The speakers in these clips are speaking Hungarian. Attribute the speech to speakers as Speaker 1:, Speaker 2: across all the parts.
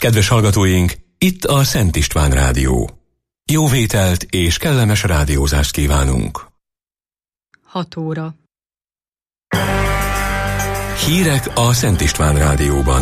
Speaker 1: Kedves hallgatóink, itt a Szent István Rádió. Jó vételt és kellemes rádiózást kívánunk.
Speaker 2: 6 óra.
Speaker 1: Hírek a Szent István Rádióban.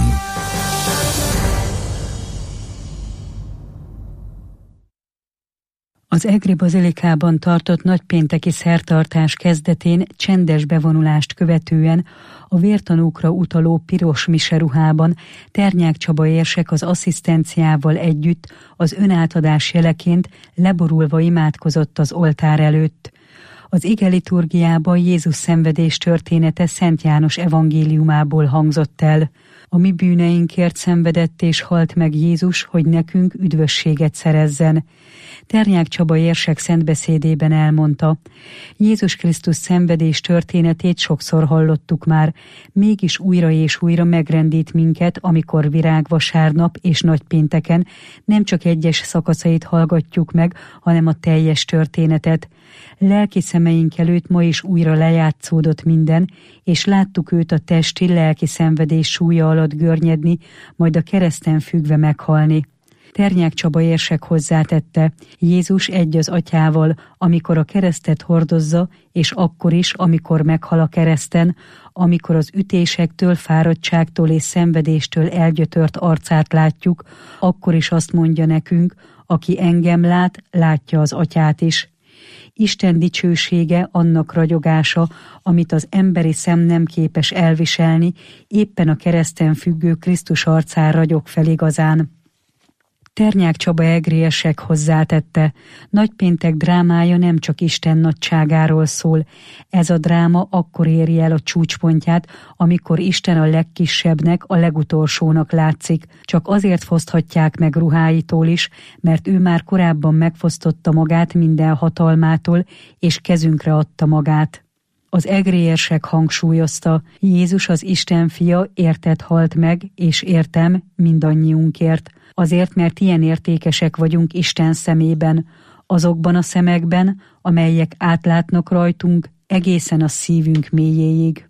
Speaker 2: Az Egri Bazilikában tartott nagypénteki szertartás kezdetén csendes bevonulást követően a vértanúkra utaló piros miseruhában Ternyák Csaba érsek az asszisztenciával együtt az önátadás jeleként leborulva imádkozott az oltár előtt. Az ige liturgiában Jézus szenvedés története Szent János evangéliumából hangzott el. A mi bűneinkért szenvedett és halt meg Jézus, hogy nekünk üdvösséget szerezzen. Ternyák Csaba érsek szentbeszédében elmondta: Jézus Krisztus szenvedés történetét sokszor hallottuk már, mégis újra és újra megrendít minket, amikor virágvasárnap és nagypénteken nem csak egyes szakaszait hallgatjuk meg, hanem a teljes történetet. Lelki szemeink előtt ma is újra lejátszódott minden, és láttuk őt a testi, lelki szenvedés súlya alatt görnyedni, majd a kereszten függve meghalni. Ternyák Csaba érsek hozzátette: Jézus egy az Atyával, amikor a keresztet hordozza, és akkor is, amikor meghal a kereszten, amikor az ütésektől, fáradtságtól és szenvedéstől elgyötört arcát látjuk, akkor is azt mondja nekünk: aki engem lát, látja az Atyát is. Isten dicsősége, annak ragyogása, amit az emberi szem nem képes elviselni, éppen a kereszten függő Krisztus arcán ragyog fel igazán. Ternyák Csaba egriesek hozzátette: Nagypéntek drámája nem csak Isten nagyságáról szól. Ez a dráma akkor éri el a csúcspontját, amikor Isten a legkisebbnek, a legutolsónak látszik. Csak azért foszthatják meg ruháitól is, mert ő már korábban megfosztotta magát minden hatalmától, és kezünkre adta magát. Az egriesek hangsúlyozta: Jézus az Isten fia érted halt meg, és értem mindannyiunkért. Azért, mert ilyen értékesek vagyunk Isten szemében, azokban a szemekben, amelyek átlátnak rajtunk egészen a szívünk mélyéig.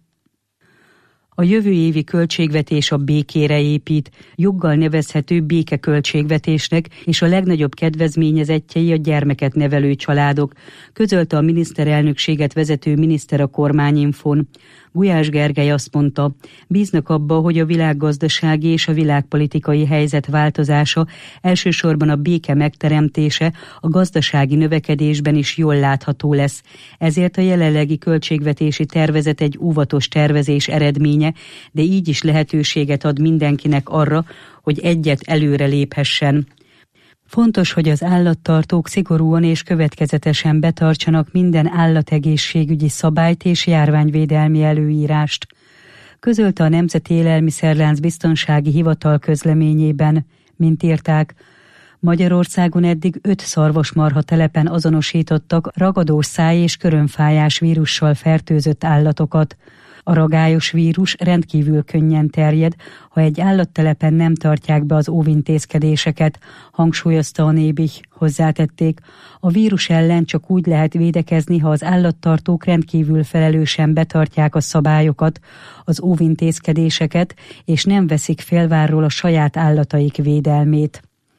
Speaker 2: A jövő évi költségvetés a békére épít, joggal nevezhető békeköltségvetésnek, és a legnagyobb kedvezményezettjei a gyermeket nevelő családok, közölte a miniszterelnökséget vezető miniszter a Kormányinfón. Gulyás Gergely azt mondta: bíznak abba, hogy a világgazdasági és a világpolitikai helyzet változása, elsősorban a béke megteremtése a gazdasági növekedésben is jól látható lesz. Ezért a jelenlegi költségvetési tervezet egy óvatos tervezés eredménye, de így is lehetőséget ad mindenkinek arra, hogy egyet előre léphessen. Fontos, hogy az állattartók szigorúan és következetesen betartsanak minden állategészségügyi szabályt és járványvédelmi előírást, közölte a Nemzeti Élelmiszerlánc Biztonsági Hivatal közleményében. Mint írták, Magyarországon eddig 5 szarvasmarha telepen azonosítottak ragadós száj- és körömfájás vírussal fertőzött állatokat. A ragályos vírus rendkívül könnyen terjed, ha egy állattelepen nem tartják be az óvintézkedéseket, hangsúlyozta a Nébih. Hozzátették: a vírus ellen csak úgy lehet védekezni, ha az állattartók rendkívül felelősen betartják a szabályokat, az óvintézkedéseket, és nem veszik félvárról a saját állataik védelmét.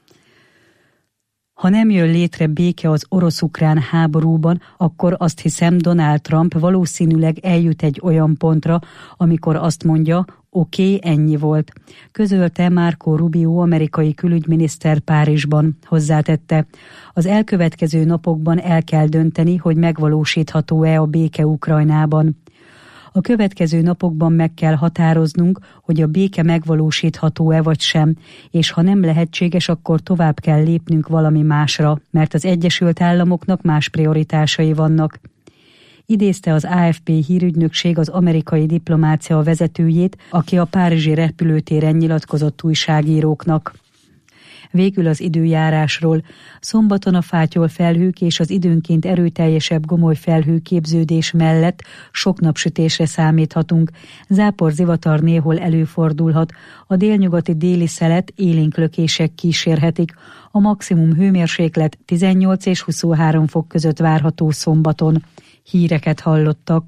Speaker 2: Ha nem jön létre béke az orosz-ukrán háborúban, akkor azt hiszem, Donald Trump valószínűleg eljut egy olyan pontra, amikor azt mondja: oké, ennyi volt, közölte Marco Rubio amerikai külügyminiszter Párizsban. Hozzátette: az elkövetkező napokban el kell dönteni, hogy megvalósítható-e a béke Ukrajnában. A következő napokban meg kell határoznunk, hogy a béke megvalósítható-e vagy sem, és ha nem lehetséges, akkor tovább kell lépnünk valami másra, mert az Egyesült Államoknak más prioritásai vannak. Idézte az AFP hírügynökség az amerikai diplomácia vezetőjét, aki a párizsi repülőtéren nyilatkozott újságíróknak. Végül az időjárásról. Szombaton a fátyol felhők és az időnként erőteljesebb gomoly felhőképződés mellett sok napsütésre számíthatunk. Zápor, zivatar néhol előfordulhat. A délnyugati déli szelet élénk lökések kísérhetik. A maximum hőmérséklet 18 és 23 fok között várható szombaton. Híreket hallottak.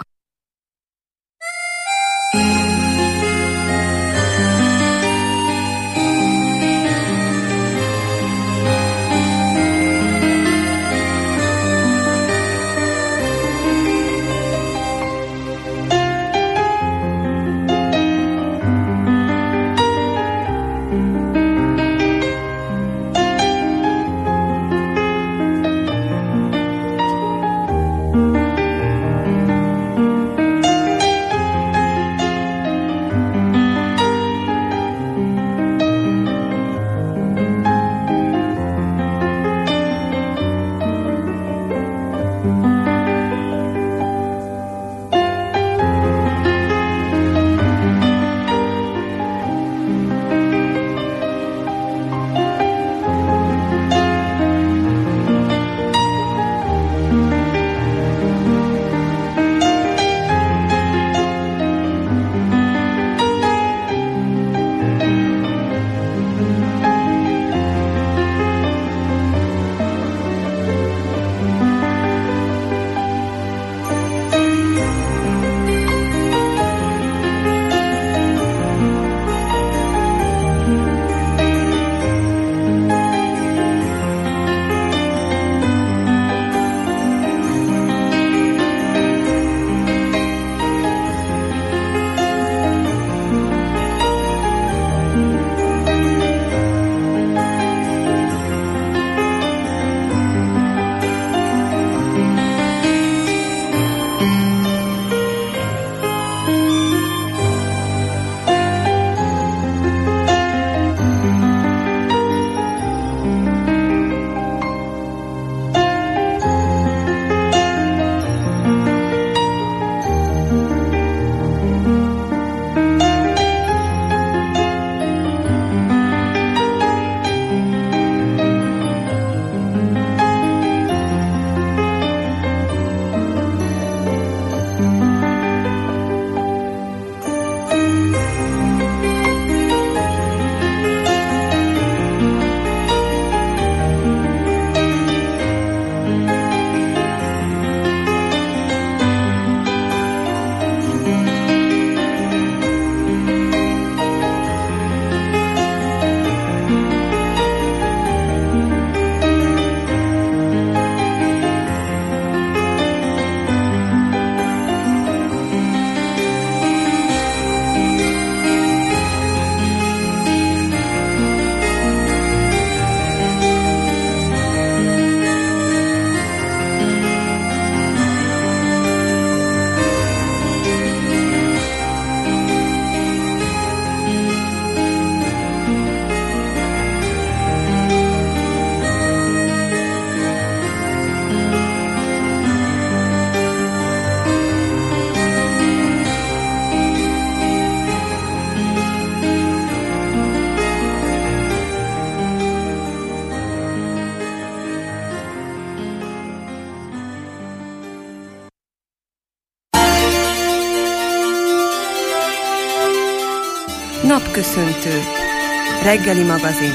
Speaker 3: Napköszöntő. Reggeli magazin.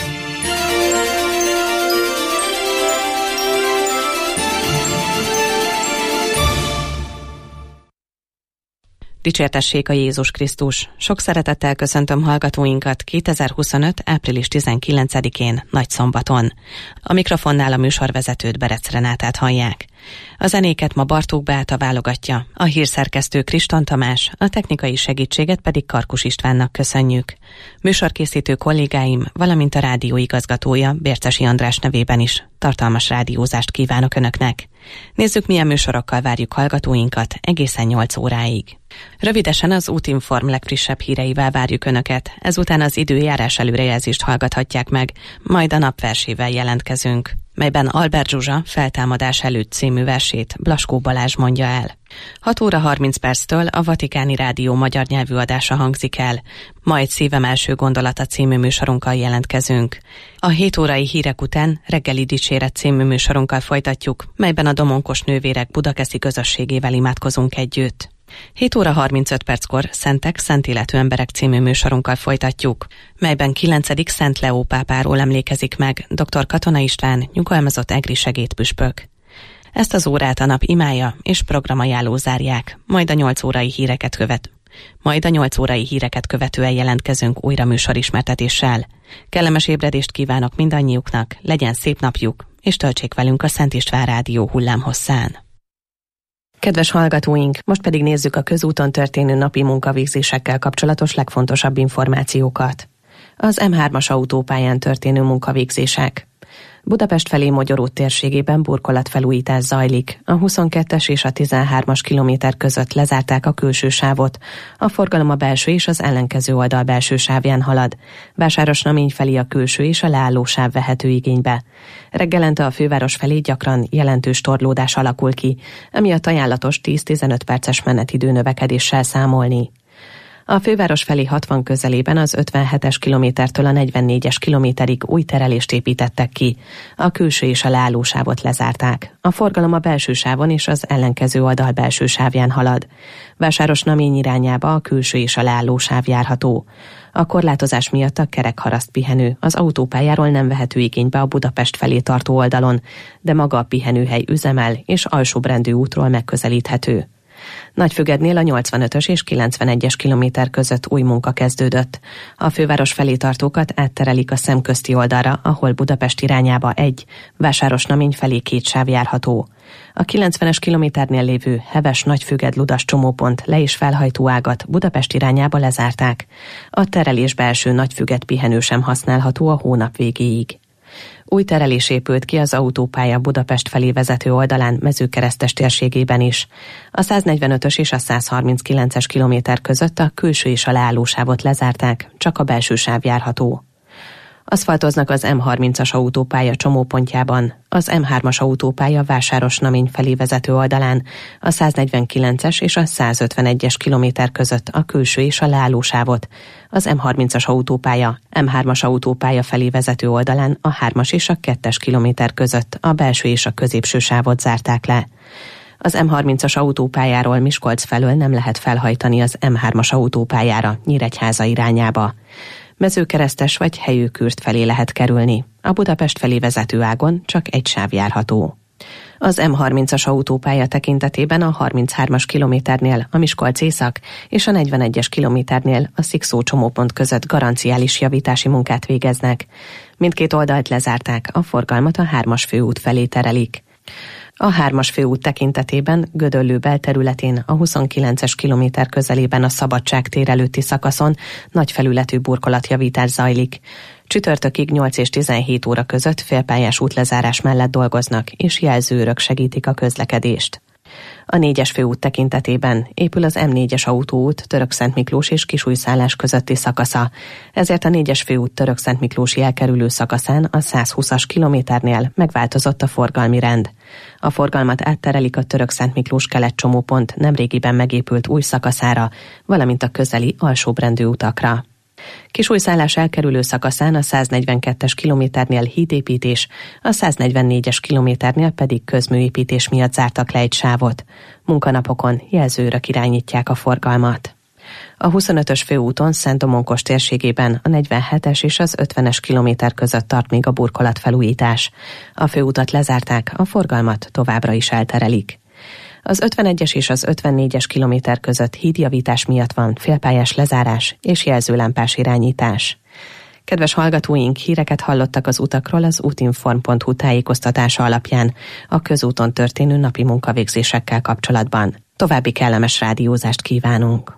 Speaker 4: Dicsértessék a Jézus Krisztus! Sok szeretettel köszöntöm hallgatóinkat 2025. április 19-én, Nagyszombaton. A mikrofonnál a műsorvezetőt, Berec Renátát hallják. A zenéket ma Bartók Beáta válogatja, a hírszerkesztő Kriston Tamás, a technikai segítséget pedig Karkus Istvánnak köszönjük. Műsorkészítő kollégáim, valamint a rádió igazgatója, Bércesi András nevében is tartalmas rádiózást kívánok Önöknek. Nézzük, milyen műsorokkal várjuk hallgatóinkat egészen 8 óráig. Rövidesen az Útinform legfrissebb híreivel várjuk Önöket, ezután az időjárás előrejelzést hallgathatják meg, majd a napversével jelentkezünk, melyben Albert Zsuzsa Feltámadás előtt című versét Blaskó Balázs mondja el. 6 óra 30 perctől a Vatikáni Rádió magyar nyelvű adása hangzik el, majd Szívem első gondolata című műsorunkkal jelentkezünk. A 7 órai hírek után Reggeli dicséret című műsorunkkal folytatjuk, melyben a Domonkos nővérek budakeszi közösségével imádkozunk együtt. 7 óra 35 perckor Szentek, szentéletű emberek című műsorunkkal folytatjuk, melyben 9. Szent Leó pápáról emlékezik meg dr. Katona István, nyugalmazott egri segédpüspök. Ezt az órát a nap imája és programajánló zárják, majd a 8 órai híreket követően jelentkezünk újra műsorismertetéssel. Kellemes ébredést kívánok mindannyiuknak, legyen szép napjuk, és töltsék velünk a Szent István Rádió hullámhosszán. Kedves hallgatóink, most pedig nézzük a közúton történő napi munkavégzésekkel kapcsolatos legfontosabb információkat. Az M3-as autópályán történő munkavégzések. Budapest felé Mogyoró térségében burkolatfelújítás zajlik. A 22-es és a 13-as kilométer között lezárták a külső sávot. A forgalom a belső és az ellenkező oldal belső sávján halad. Vásárosnamény felé a külső és a leálló sáv vehető igénybe. Reggelente a főváros felé gyakran jelentős torlódás alakul ki, emiatt ajánlatos 10-15 perces menetidő növekedéssel számolni. A főváros felé 60 közelében az 57-es kilométertől a 44-es kilométerig új terelést építettek ki. A külső és a leálló sávot lezárták. A forgalom a belső sávon és az ellenkező oldal belső sávján halad. Vásárosnamény irányába a külső és a leálló sáv járható. A korlátozás miatt a kerekharaszt pihenő az autópályáról nem vehető igénybe a Budapest felé tartó oldalon, de maga a pihenőhely üzemel és Alsóbrendű útról megközelíthető. Nagyfüggednél a 85-ös és 91-es kilométer között új munka kezdődött. A főváros felé tartókat átterelik a szemközti oldalra, ahol Budapest irányába 1, Vásárosnamény felé 2 sáv járható. A 90-es kilométernél lévő Heves-Nagyfügged-Ludas csomópont le- és felhajtó ágat Budapest irányába lezárták. A terelés belső Nagyfügged pihenő sem használható a hónap végéig. Új terelés épült ki az autópálya Budapest felé vezető oldalán Mezőkeresztes térségében is. A 145-ös és a 139-es kilométer között a külső és a leállósávot lezárták, csak a belső sáv járható. Aszfaltoznak az M30-as autópálya csomópontjában, az M3-as autópálya Vásárosnamény felé vezető oldalán, a 149-es és a 151-es kilométer között a külső és a leállósávot, az M30-as autópálya, M3-as autópálya felé vezető oldalán a 3-as és a 2-es kilométer között a belső és a középső sávot zárták le. Az M30-as autópályáról Miskolc felől nem lehet felhajtani az M3-as autópályára Nyíregyháza irányába. Mezőkeresztes vagy Helyőkürt felé lehet kerülni. A Budapest felé vezető ágon csak egy sáv járható. Az M30-as autópálya tekintetében a 33-as kilométernél a Miskolc észak és a 41-es kilométernél a Szikszó csomópont között garanciális javítási munkát végeznek. Mindkét oldalt lezárták, a forgalmat a 3-as főút felé terelik. A 3-as főút tekintetében Gödöllő belterületén a 29-es kilométer közelében a Szabadság tér előtti szakaszon nagy felületű burkolatjavítás zajlik. Csütörtökig 8 és 17 óra között félpályás útlezárás mellett dolgoznak, és jelzőrök segítik a közlekedést. A 4-es főút tekintetében épül az M4-es autóút Törökszentmiklós és Kisújszállás közötti szakasza, ezért a 4-es főút Törökszentmiklósi elkerülő szakaszán a 120-as kilométernél megváltozott a forgalmi rend. A forgalmat átterelik a Törökszentmiklós kelet-csomópont nemrégiben megépült új szakaszára, valamint a közeli Alsóbrendű utakra. Kisújszállás elkerülő szakaszán a 142-es kilométernél hídépítés, a 144-es kilométernél pedig közműépítés miatt zártak le egy sávot. Munkanapokon jelzőrök irányítják a forgalmat. A 25-ös főúton Szent-Domonkos térségében a 47-es és az 50-es kilométer között tart még a burkolatfelújítás. A főutat lezárták, a forgalmat továbbra is elterelik. Az 51-es és az 54-es kilométer között hídjavítás miatt van félpályás lezárás és jelzőlámpás irányítás. Kedves hallgatóink, híreket hallottak az utakról az útinform.hu tájékoztatása alapján a közúton történő napi munkavégzésekkel kapcsolatban. További kellemes rádiózást kívánunk!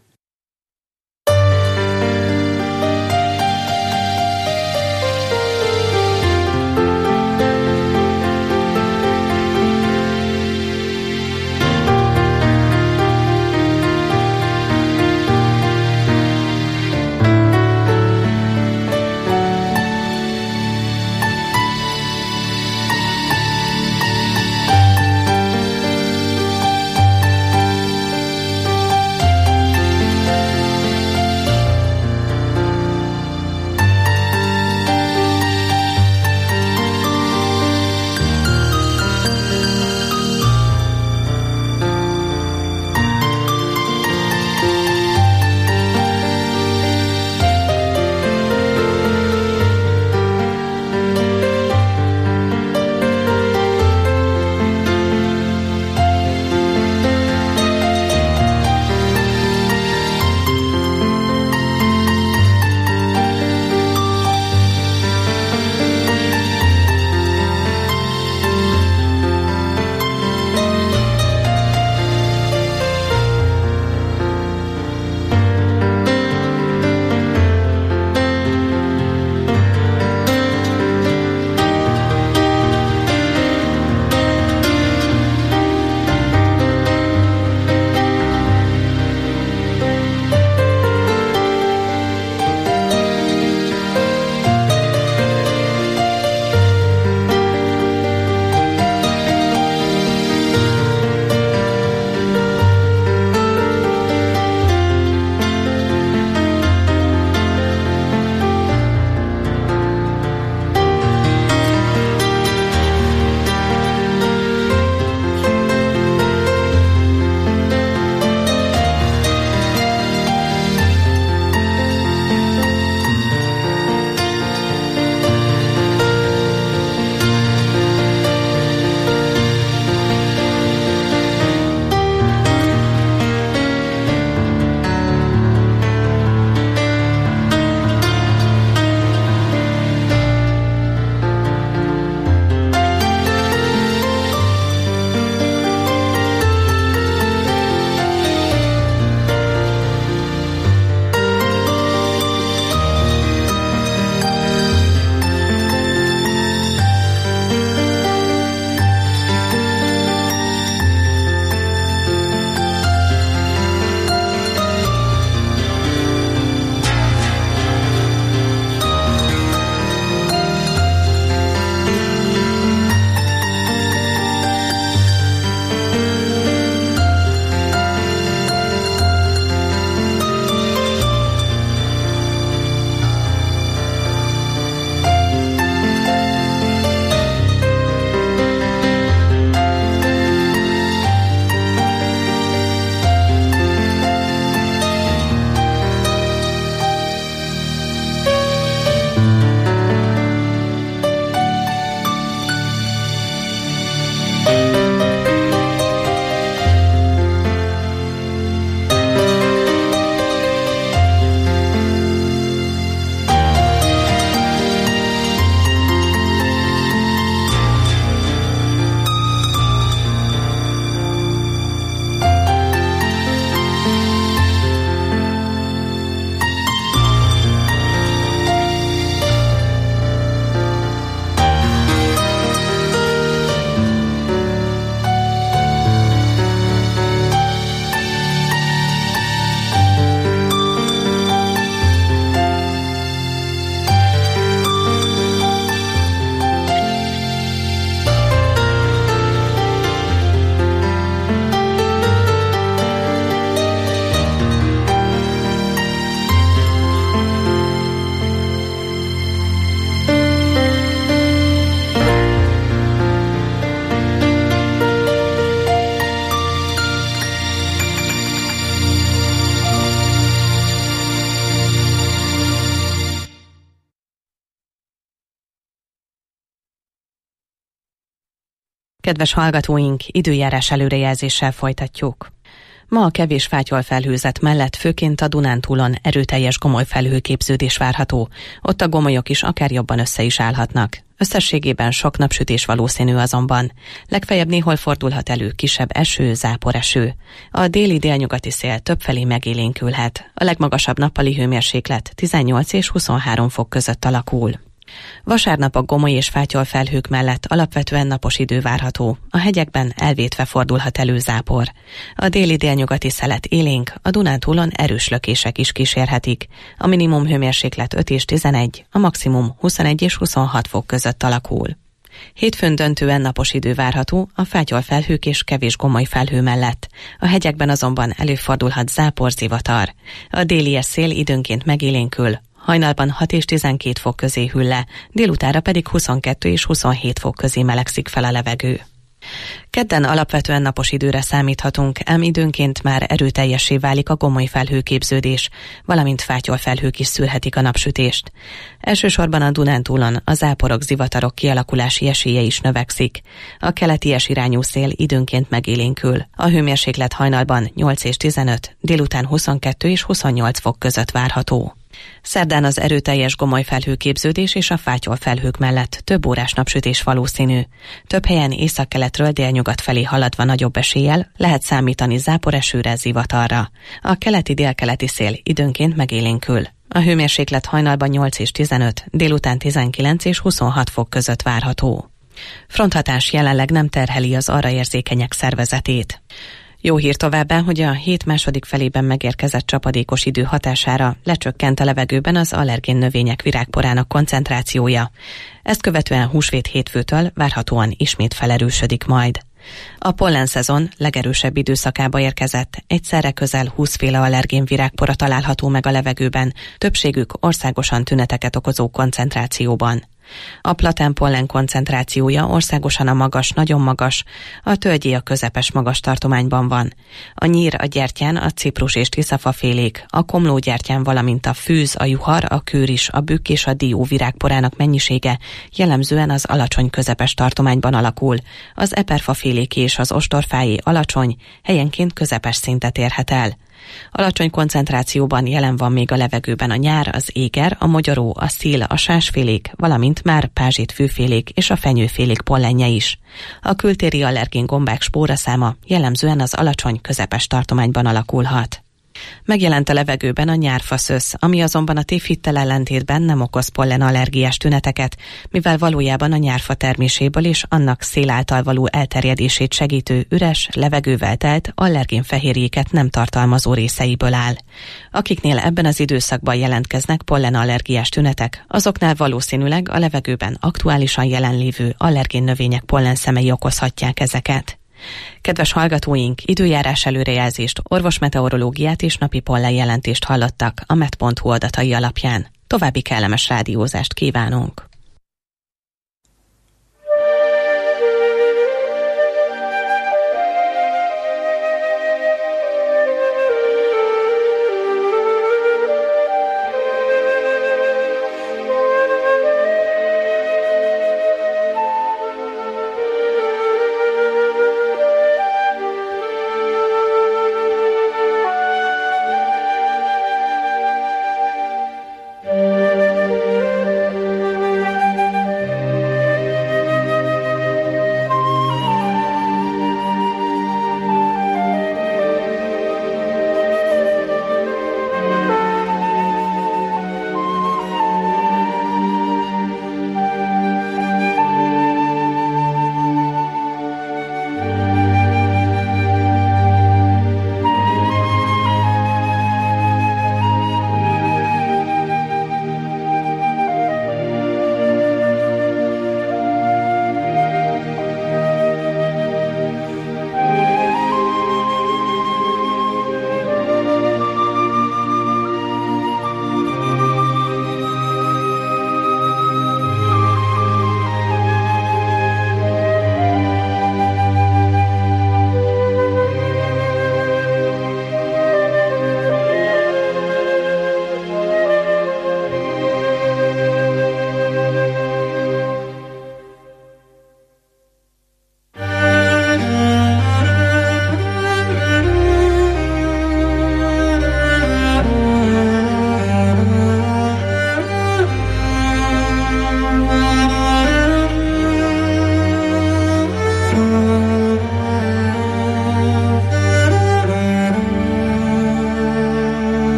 Speaker 4: Kedves hallgatóink, időjárás előrejelzéssel folytatjuk. Ma a kevés fátyolfelhőzet mellett főként a Dunántúlon erőteljes gomolyfelhőképződés várható, ott a gomolyok is akár jobban össze is állhatnak. Összességében sok napsütés valószínű azonban. Legfeljebb néhol fordulhat elő kisebb eső, záporeső. A déli-délnyugati szél többfelé megélénkülhet. A legmagasabb nappali hőmérséklet 18 és 23 fok között alakul. Vasárnap a gomoly és fátyolfelhők mellett alapvetően napos idő várható. A hegyekben elvétve fordulhat elő zápor. A déli-délnyugati szelet élénk, a Dunántúlon erős lökések is kísérhetik. A minimum hőmérséklet 5 és 11, a maximum 21 és 26 fok között alakul. Hétfőn döntően napos idő várható, a fátyolfelhők és kevés gomoly felhő mellett. A hegyekben azonban előfordulhat zápor, zivatar. A délies szél időnként megélénkül, hajnalban 6 és 12 fok közé hűl le, délutánra pedig 22 és 27 fok közé melegszik fel a levegő. Kedden alapvetően napos időre számíthatunk, ám időnként már erőteljessé válik a gomoly felhőképződés, valamint fátyolfelhők is szülhetik a napsütést. Elsősorban a Dunántúlon a záporok, zivatarok kialakulási esélye is növekszik. A keleties irányú szél időnként megélénkül. A hőmérséklet hajnalban 8 és 15, délután 22 és 28 fok között várható. Szerdán az erőteljes gomolyfelhőképződés és a fátyolfelhők mellett több órás napsütés valószínű. Több helyen északkeletről délnyugat felé haladva nagyobb eséllyel lehet számítani záporesőre, zivatarra. A keleti-délkeleti szél időnként megélénkül. A hőmérséklet hajnalban 8 és 15, délután 19 és 26 fok között várható. Fronthatás jelenleg nem terheli az arra érzékenyek szervezetét. Jó hír továbbá, hogy a hét második felében megérkezett csapadékos idő hatására lecsökkent a levegőben az allergén növények virágporának koncentrációja. Ezt követően húsvét hétfőtől várhatóan ismét felerősödik majd. A pollenszezon legerősebb időszakába érkezett, egyszerre közel 20 féle allergén virágpora található meg a levegőben, többségük országosan tüneteket okozó koncentrációban. A platánpollen koncentrációja országosan a magas, nagyon magas, a tölgyé a közepes magas tartományban van. A nyír, a gyertyán, a ciprus és tiszafafélék, a komlógyertyán, valamint a fűz, a juhar, a kőris, a bükk és a dió virágporának mennyisége jellemzően az alacsony közepes tartományban alakul. Az eperfaféléké és az ostorfájé alacsony, helyenként közepes szintet érhet el. Alacsony koncentrációban jelen van még a levegőben a nyár, az éger, a mogyoró, a szil, a sásfélék, valamint már pázsitfűfélék és a fenyőfélék pollenje is. A kültéri allergén gombák spóraszáma jellemzően az alacsony közepes tartományban alakulhat. Megjelent a levegőben a nyárfaszösz, ami azonban a tévhittel ellentétben nem okoz pollenallergiás tüneteket, mivel valójában a nyárfa terméséből és annak szél által való elterjedését segítő üres, levegővel telt allergénfehérjéket nem tartalmazó részeiből áll. Akiknél ebben az időszakban jelentkeznek pollenallergiás tünetek, azoknál valószínűleg a levegőben aktuálisan jelenlévő allergén növények pollenszemei okozhatják ezeket. Kedves hallgatóink, időjárás előrejelzést, orvosmeteorológiát és napi pollenjelentést hallottak a met.hu adatai alapján. További kellemes rádiózást kívánunk!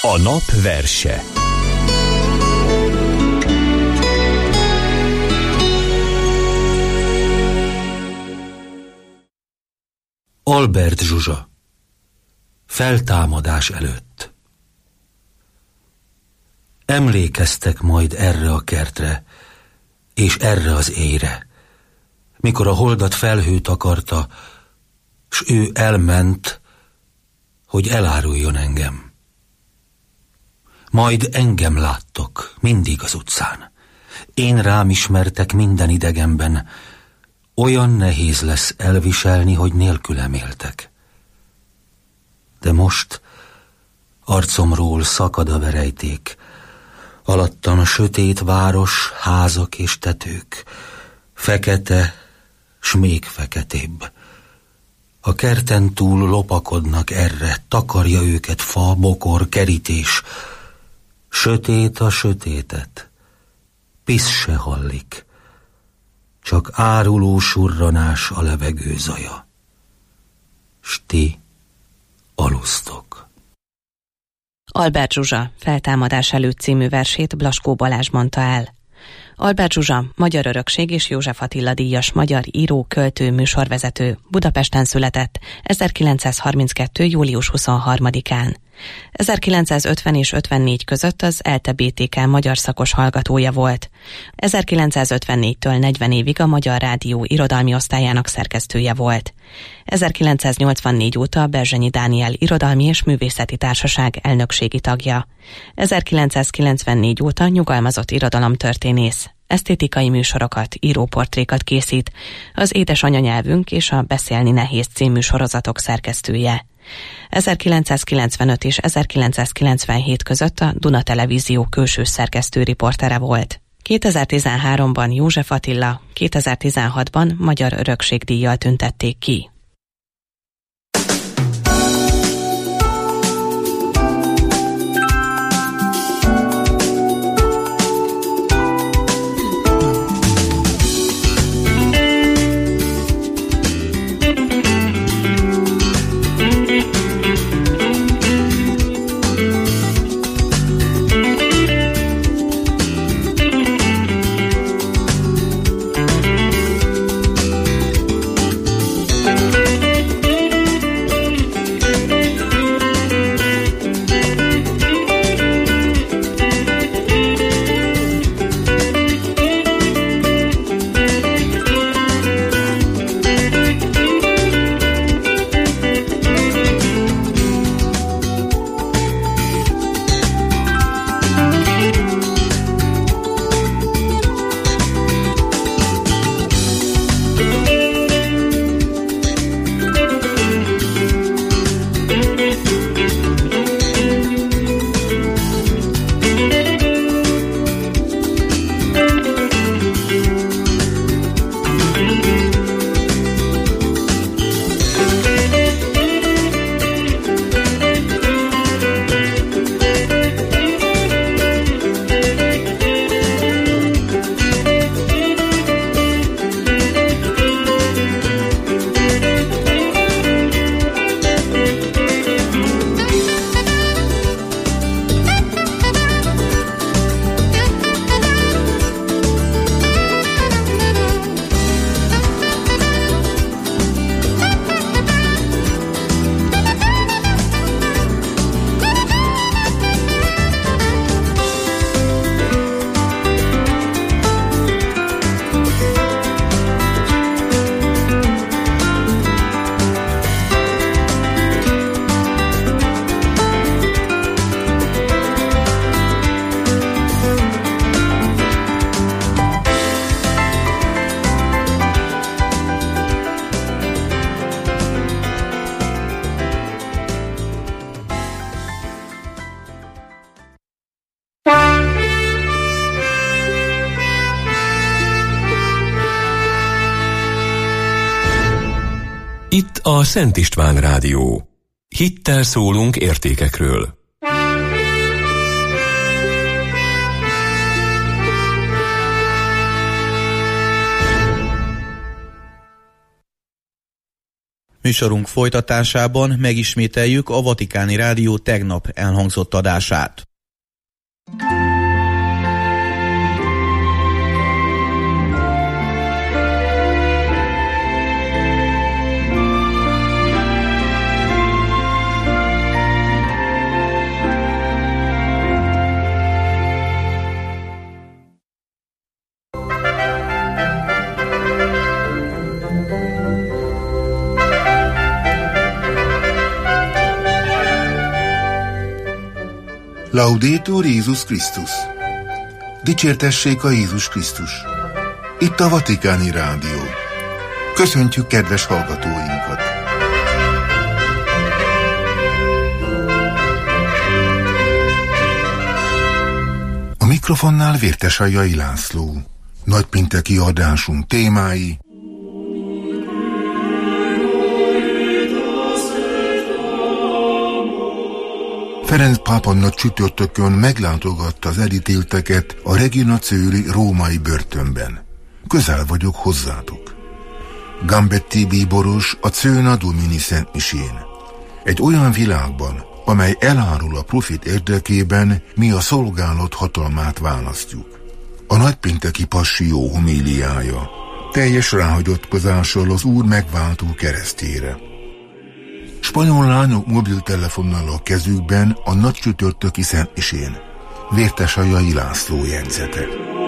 Speaker 5: A nap verse.
Speaker 6: Albert Zsuzsa. Feltámadás előtt. Emlékeztek majd erre a kertre, és erre az éjre, mikor a holdat felhő takarta, s ő elment, hogy eláruljon engem. Majd engem láttok mindig az utcán. Én rám ismertek minden idegenben. Olyan nehéz lesz elviselni, hogy nélkülem éltek. De most arcomról szakad a verejték, alattam a sötét város, házak és tetők, fekete, s még feketébb. A kerten túl lopakodnak erre, takarja őket fa, bokor, kerítés. Sötét a sötétet, pisz se hallik, csak áruló surranás a levegő zaja. S ti alusztok.
Speaker 4: Albert Zsuzsa Feltámadás előtt című versét Blaskó Balázs mondta el. Albert Zsuzsa magyar örökség és József Attila díjas magyar író, költő, műsorvezető, Budapesten született 1932. július 23-án. 1950 és 54 között az ELTE BTK magyar szakos hallgatója volt. 1954-től 40 évig a Magyar Rádió irodalmi osztályának szerkesztője volt. 1984 óta a Berzsenyi Dániel Irodalmi és Művészeti Társaság elnökségi tagja. 1994 óta nyugalmazott irodalomtörténész. Esztétikai műsorokat, íróportrékat készít, az Édes anyanyelvünk és a Beszélni nehéz című sorozatok szerkesztője. 1995 és 1997 között a Duna Televízió külső szerkesztő riportere volt. 2013-ban József Attila, 2016-ban Magyar Örökségdíjjal tüntették ki.
Speaker 1: Itt a Szent István Rádió. Hittel szólunk értékekről.
Speaker 5: Műsorunk folytatásában megismételjük a Vatikáni Rádió tegnap elhangzott adását.
Speaker 7: Laudetur Jézus Krisztus! Dicsértessék a Jézus Krisztus! Itt a Vatikáni Rádió. Köszöntjük kedves hallgatóinkat! A mikrofonnál Vértesajai László. Nagypénteki adásunk témái: Ferenc pápa nagy csütörtökön meglátogatta az elítélteket a Regina Coeli római börtönben. Közel vagyok hozzátok. Gambetti bíboros a Cöna Domini szentmisén. Egy olyan világban, amely elárul a profit érdekében, mi a szolgálat hatalmát választjuk. A nagypénteki passió homíliája teljes ráhagyatkozással az Úr megváltó keresztjére. Spanyol lányok mobiltelefonnal a kezükben a nagy csütörtöki szentmisén. Vértesajai László jegyzete.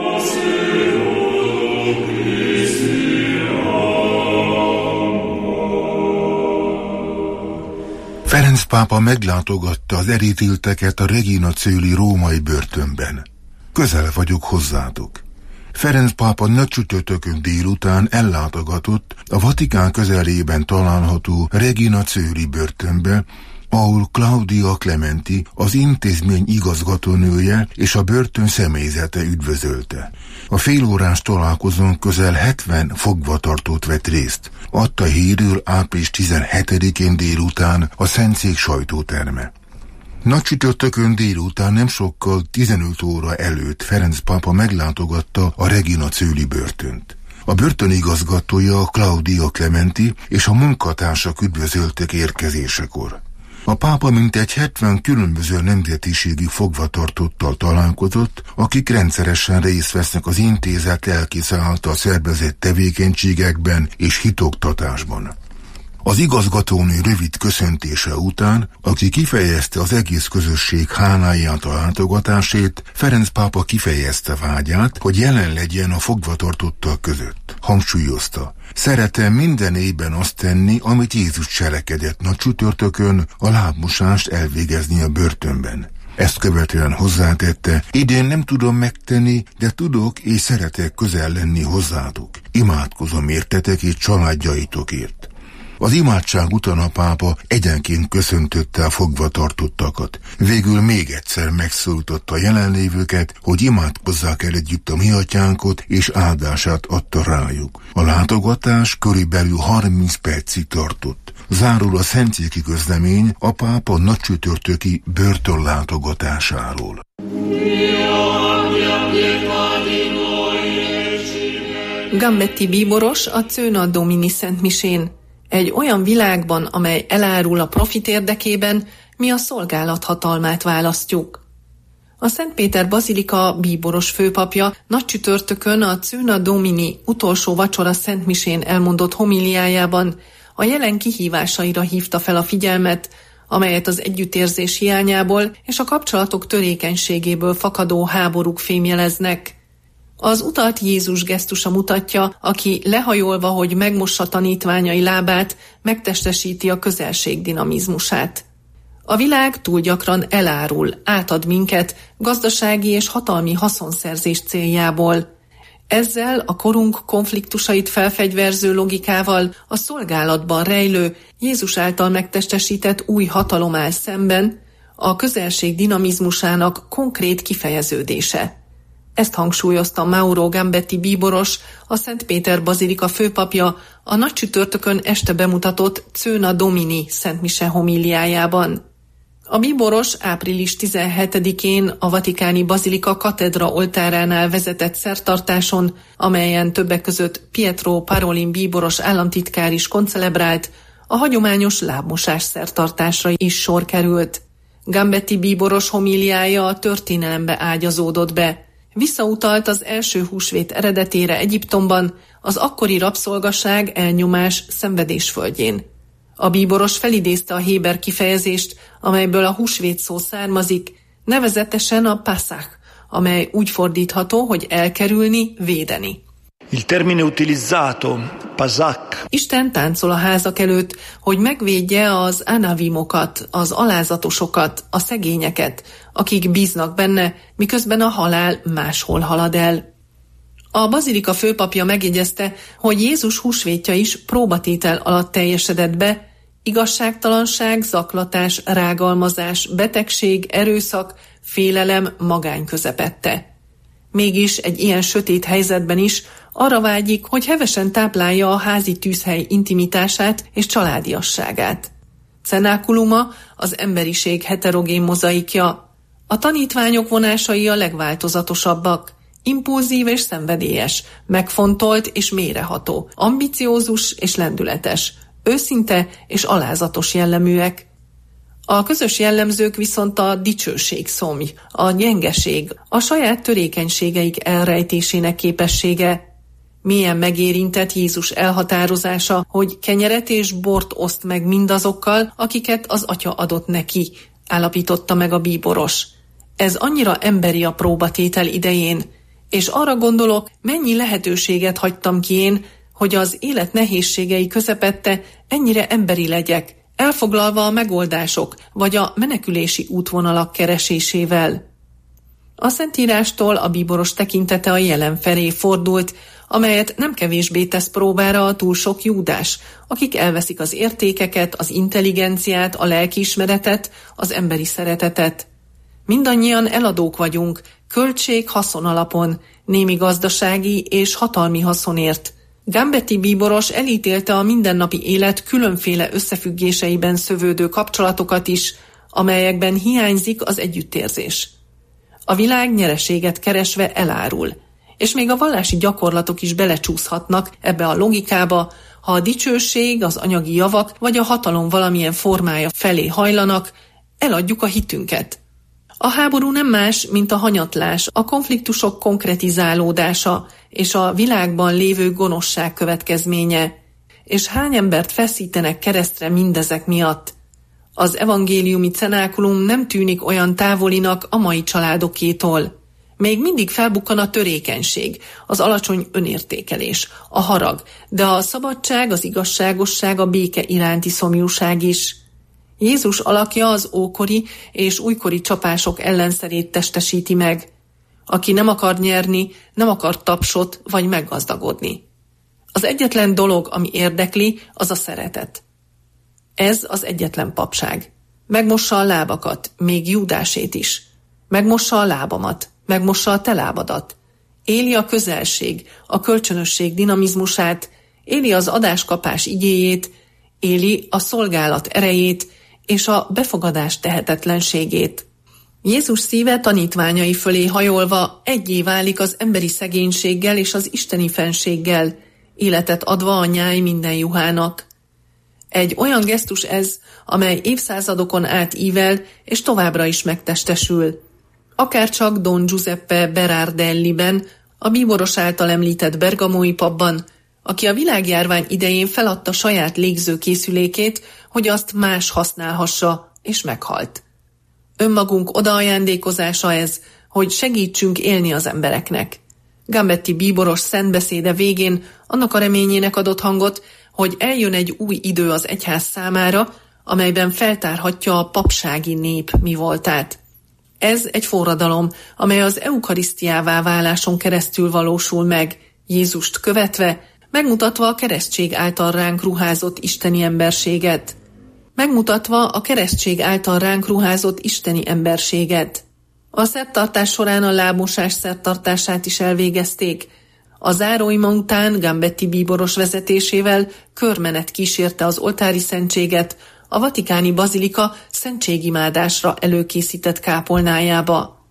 Speaker 7: Ferenc pápa meglátogatta az elítélteket a Regina Coeli római börtönben. Közel vagyok hozzátok. Ferenc pápa nagy csütörtökön délután ellátogatott a Vatikán közelében található Regina Coeli börtönbe, ahol Claudia Clementi, az intézmény igazgatónője és a börtön személyzete üdvözölte. A félórás találkozón közel 70 fogvatartót vett részt, adta hírül április 17-én délután a Szentszék sajtóterme. Nagy csütörtökön délután nem sokkal 15 óra előtt Ferenc pápa meglátogatta a Regina Coeli börtönt. A börtön igazgatója, Claudia Clementi, és a munkatársak üdvözöltek érkezésekor. A pápa mintegy 70 különböző nemzetiségű fogvatartottal találkozott, akik rendszeresen részt vesznek az intézet lelkésze által szervezett tevékenységekben és hitoktatásban. Az igazgatónő rövid köszöntése után, aki kifejezte az egész közösség háláját a látogatásét, Ferenc pápa kifejezte vágyát, hogy jelen legyen a fogvatartottak között. Hangsúlyozta: szeretem minden évben azt tenni, amit Jézus cselekedett nagy csütörtökön, a lábmosást elvégezni a börtönben. Ezt követően hozzátette: idén nem tudom megtenni, de tudok és szeretek közel lenni hozzátok. Imádkozom értetek és családjaitokért. Az imádság után a pápa egyenként köszöntötte a fogvatartottakat. Végül még egyszer megszólította a jelenlévőket, hogy imádkozzák el együtt a mi atyánkot, és áldását adta rájuk. A látogatás körülbelül 30 percig tartott. Zárul a szentszéki közlemény a pápa nagy csütörtöki börtönlátogatásáról.
Speaker 8: Gambetti bíboros a Cöna Domini szentmisén. Egy olyan világban, amely elárul a profit érdekében, mi a szolgálat hatalmát választjuk. A Szent Péter Bazilika bíboros főpapja nagy csütörtökön a Cöna Domini utolsó vacsora szentmisén elmondott homíliájában a jelen kihívásaira hívta fel a figyelmet, amelyet az együttérzés hiányából és a kapcsolatok törékenységéből fakadó háborúk fémjeleznek. Az utalt Jézus gesztusa mutatja, aki lehajolva, hogy megmossa tanítványai lábát, megtestesíti a közelség dinamizmusát. A világ túl gyakran elárul, átad minket gazdasági és hatalmi haszonszerzés céljából. Ezzel a korunk konfliktusait felfegyverző logikával a szolgálatban rejlő, Jézus által megtestesített új hatalom áll szemben, a közelség dinamizmusának konkrét kifejeződése. Ezt hangsúlyozta Mauro Gambetti bíboros, a Szent Péter Bazilika főpapja a nagy csütörtökön este bemutatott Cöna Domini szentmise homíliájában. A bíboros április 17-én a Vatikáni Bazilika katedra oltáránál vezetett szertartáson, amelyen többek között Pietro Parolin bíboros államtitkár is koncelebrált, a hagyományos lábmosás szertartásra is sor került. Gambetti bíboros homíliája a történelembe ágyazódott be. Visszautalt az első húsvét eredetére Egyiptomban, az akkori rabszolgaság, elnyomás, szenvedés földjén. A bíboros felidézte a héber kifejezést, amelyből a húsvét szó származik, nevezetesen a Pasach, amely úgy fordítható, hogy elkerülni, védeni.
Speaker 9: Il termine utilizzato, Pasach.
Speaker 8: Isten táncol a házak előtt, hogy megvédje az anavimokat, az alázatosokat, a szegényeket, akik bíznak benne, miközben a halál máshol halad el. A bazilika főpapja megjegyezte, hogy Jézus húsvétja is próbatétel alatt teljesedett be, igazságtalanság, zaklatás, rágalmazás, betegség, erőszak, félelem, magány közepette. Mégis egy ilyen sötét helyzetben is arra vágyik, hogy hevesen táplálja a házi tűzhely intimitását és családiasságát. Cenákuluma az emberiség heterogén mozaikja. A tanítványok vonásai a legváltozatosabbak, impulzív és szenvedélyes, megfontolt és mélyreható, ambiciózus és lendületes, őszinte és alázatos jelleműek. A közös jellemzők viszont a dicsőség szomj, a gyengeség, a saját törékenységeik elrejtésének képessége. Mélyen megérintett Jézus elhatározása, hogy kenyeret és bort oszt meg mindazokkal, akiket az Atya adott neki, állapította meg a bíboros. Ez annyira emberi a próbatétel idején, és arra gondolok, mennyi lehetőséget hagytam ki én, hogy az élet nehézségei közepette ennyire emberi legyek, elfoglalva a megoldások vagy a menekülési útvonalak keresésével. A Szentírástól a bíboros tekintete a jelen felé fordult, amelyet nem kevésbé tesz próbára a túl sok Júdás, akik elveszik az értékeket, az intelligenciát, a lelkiismeretet, az emberi szeretetet. Mindannyian eladók vagyunk, költség-haszon alapon, némi gazdasági és hatalmi haszonért. Gambetti bíboros elítélte a mindennapi élet különféle összefüggéseiben szövődő kapcsolatokat is, amelyekben hiányzik az együttérzés. A világ nyereséget keresve elárul, és még a vallási gyakorlatok is belecsúszhatnak ebbe a logikába, ha a dicsőség, az anyagi javak vagy a hatalom valamilyen formája felé hajlanak, eladjuk a hitünket. A háború nem más, mint a hanyatlás, a konfliktusok konkretizálódása és a világban lévő gonoszság következménye. És hány embert feszítenek keresztre mindezek miatt? Az evangéliumi cenákulum nem tűnik olyan távolinak a mai családokétól. Még mindig felbukkan a törékenység, az alacsony önértékelés, a harag, de a szabadság, az igazságosság, a béke iránti szomjúság is. Jézus alakja az ókori és újkori csapások ellenszerét testesíti meg. Aki nem akar nyerni, nem akar tapsot vagy meggazdagodni. Az egyetlen dolog, ami érdekli, az a szeretet. Ez az egyetlen papság. Megmossa a lábakat, még Júdásét is. Megmossa a lábamat, megmossa a te lábadat. Éli a közelség, a kölcsönösség dinamizmusát, éli az adáskapás igéjét, éli a szolgálat erejét és a befogadás tehetetlenségét. Jézus szíve tanítványai fölé hajolva eggyé válik az emberi szegénységgel és az isteni fenséggel, életet adva a nyáj minden juhának. Egy olyan gesztus ez, amely évszázadokon át ível és továbbra is megtestesül. Akárcsak Don Giuseppe Berardelliben, a bíboros által említett bergamói papban, aki a világjárvány idején feladta saját légzőkészülékét, hogy azt más használhassa, és meghalt. Önmagunk odaajándékozása ez, hogy segítsünk élni az embereknek. Gambetti bíboros szentbeszéde végén annak a reményének adott hangot, hogy eljön egy új idő az egyház számára, amelyben feltárhatja a papsági nép mi voltát. Ez egy forradalom, amely az eukarisztiává váláson keresztül valósul meg, Jézust követve, megmutatva a keresztség által ránk ruházott isteni emberséget. A szertartás során a lábmosás szertartását is elvégezték. A záróima után Gambetti bíboros vezetésével körmenet kísérte az oltári szentséget a vatikáni bazilika szentségimádásra előkészített kápolnájába.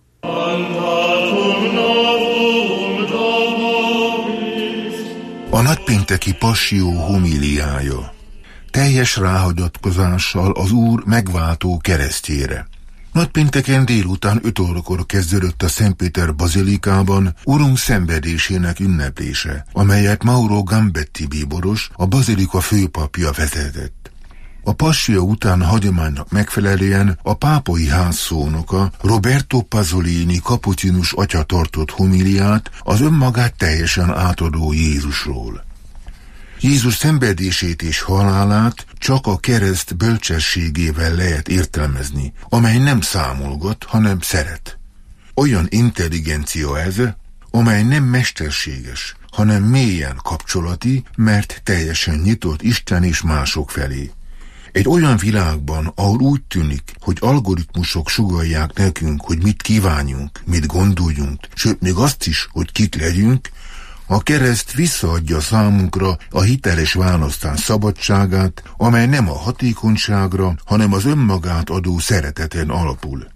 Speaker 7: A nagypénteki passió homíliája. teljes ráhagyatkozással az Úr megváltó keresztjére. Nagypénteken délután 5 órakor kezdődött a Szent Péter bazilikában Urunk szenvedésének ünneplése, amelyet Mauro Gambetti bíboros, a bazilika főpapja vezetett. A passio után hagyománynak megfelelően a pápai ház szónoka Roberto Pasolini kapucinus atya tartott homiliát az önmagát teljesen átadó Jézusról. Jézus szenvedését és halálát csak a kereszt bölcsességével lehet értelmezni, amely nem számolgat, hanem szeret. Olyan intelligencia ez, amely nem mesterséges, hanem mélyen kapcsolati, mert teljesen nyitott Isten és mások felé. Egy olyan világban, ahol úgy tűnik, hogy algoritmusok sugallják nekünk, hogy mit kívánjunk, mit gondoljunk, sőt még azt is, hogy kik legyünk, a kereszt visszaadja számunkra a hiteles választás szabadságát, amely nem a hatékonyságra, hanem az önmagát adó szereteten alapul.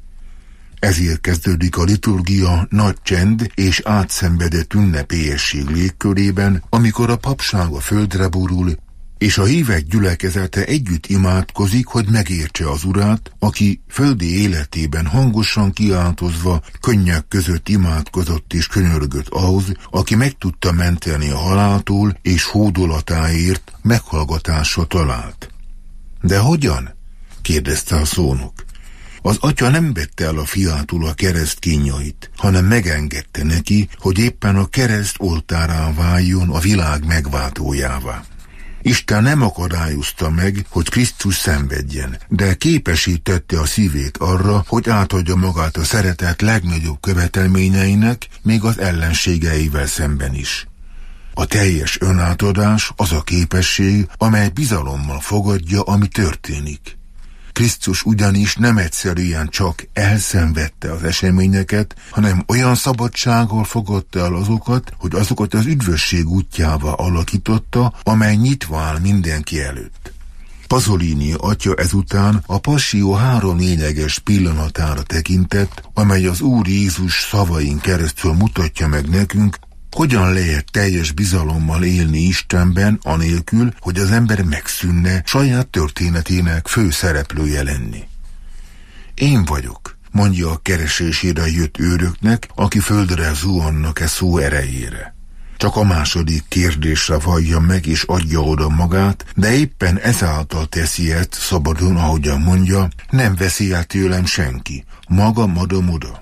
Speaker 7: Ezért kezdődik a liturgia nagy csend és átszenvedett ünnepélyesség légkörében, amikor a papság a földre borul, és a hívek gyülekezete együtt imádkozik, hogy megértse az Urát, aki földi életében hangosan kiáltozva könnyek között imádkozott és könyörgött ahhoz, aki meg tudta menteni a haláltól és hódolatáért meghallgatásra talált. De hogyan? Kérdezte a szónok. Az atya nem vette el a fiától a kereszt kínjait, hanem megengedte neki, hogy éppen a kereszt oltárán váljon a világ megváltójává. Isten nem akadályozta meg, hogy Krisztus szenvedjen, de képesítette a szívét arra, hogy átadja magát a szeretet legnagyobb követelményeinek, még az ellenségeivel szemben is. A teljes önátadás az a képesség, amely bizalommal fogadja, ami történik. Krisztus ugyanis nem egyszerűen csak elszenvedte az eseményeket, hanem olyan szabadsággal fogadta el azokat, hogy azokat az üdvösség útjává alakította, amely nyitva áll mindenki előtt. Pasolini atya ezután a passzió 3 lényeges pillanatára tekintett, amely az Úr Jézus szavain keresztül mutatja meg nekünk, hogyan lehet teljes bizalommal élni Istenben, anélkül, hogy az ember megszűnne saját történetének fő szereplője lenni. Én vagyok, mondja a keresésére jött őröknek, aki földre zuhannak szó erejére. Csak a második kérdésre vallja meg és adja oda magát, de éppen ezáltal teszi ezt szabadon, ahogyan mondja, nem veszi el tőlem senki, magam adom oda.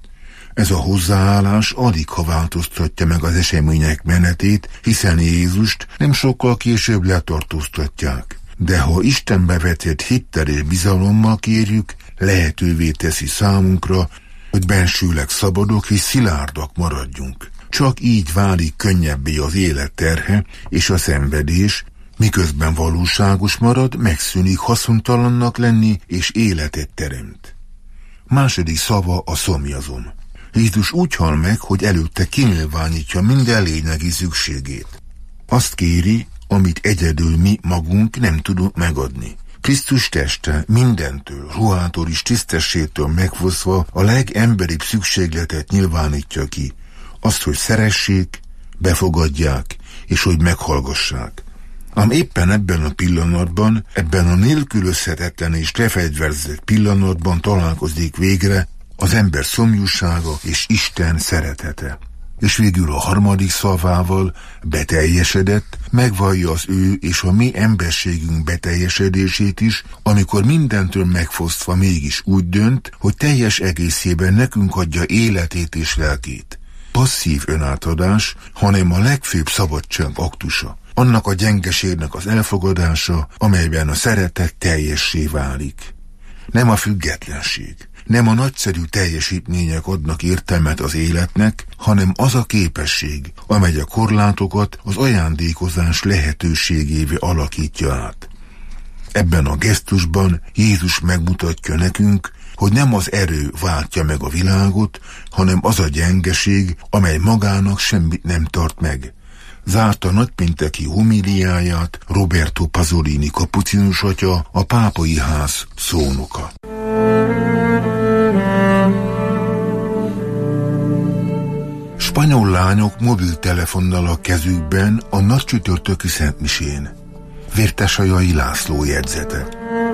Speaker 7: Ez a hozzáállás alig ha változtatja meg az események menetét, hiszen Jézust nem sokkal később letartóztatják. De ha Istenbe vetett hittel és bizalommal kérjük, lehetővé teszi számunkra, hogy bensőleg szabadok és szilárdak maradjunk. Csak így válik könnyebbé az élet terhe és a szenvedés, miközben valóságos marad, megszűnik haszontalannak lenni és életet teremt. Második szava a szomjazom. Jézus úgy hal meg, hogy előtte kinyilvánítja minden lényegi szükségét. Azt kéri, amit egyedül mi magunk nem tudunk megadni. Krisztus teste mindentől, ruhától és tisztességtől megfosztva a legemberibb szükségletet nyilvánítja ki. Azt, hogy szeressék, befogadják, és hogy meghallgassák. Ám éppen ebben a pillanatban, ebben a nélkülözhetetlen és lefegyverzett pillanatban találkozik végre az ember szomjúsága és Isten szeretete. És végül a harmadik szavával beteljesedett, megvallja az ő és a mi emberségünk beteljesedését is, amikor mindentől megfosztva mégis úgy dönt, hogy teljes egészében nekünk adja életét és lelkét. Passzív önátadás, hanem a legfőbb szabadság aktusa. Annak a gyengeségnek az elfogadása, amelyben a szeretet teljessé válik. Nem a függetlenség, nem a nagyszerű teljesítmények adnak értelmet az életnek, hanem az a képesség, amely a korlátokat az ajándékozás lehetőségévé alakítja át. Ebben a gesztusban Jézus megmutatja nekünk, hogy nem az erő váltja meg a világot, hanem az a gyengeség, amely magának semmit nem tart meg. Zárta nagypénteki homiliáját Roberto Pasolini kapucinus atya, a pápai ház szónoka. Spanyol lányok mobiltelefonnal a kezükben a nagycsütörtöki szentmisén. Vértesajai László jegyzete.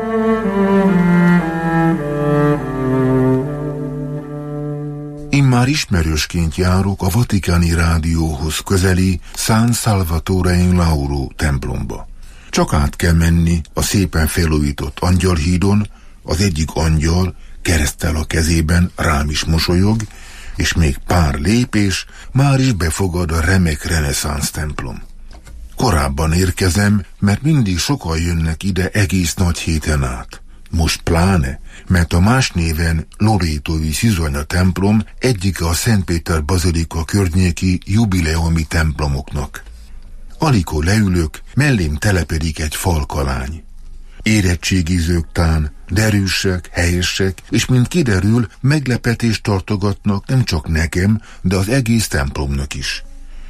Speaker 7: Immár ismerősként járok a Vatikáni Rádióhoz közeli San Salvatore in Lauro templomba. Csak át kell menni a szépen felújított angyalhídon, az egyik angyal kereszttel a kezében rám is mosolyog, és még pár lépés, már is befogad a remek reneszánsz templom. Korábban érkezem, mert mindig sokan jönnek ide egész nagy héten át. Most pláne, mert a más néven Lorétói Szűzanya templom egyike a Szentpéter bazilika környéki jubileumi templomoknak. Alikor leülök, mellém telepedik egy falkalány. Érettségizők tán, derűsek, helyesek, és mint kiderül, meglepetést tartogatnak nem csak nekem, de az egész templomnak is.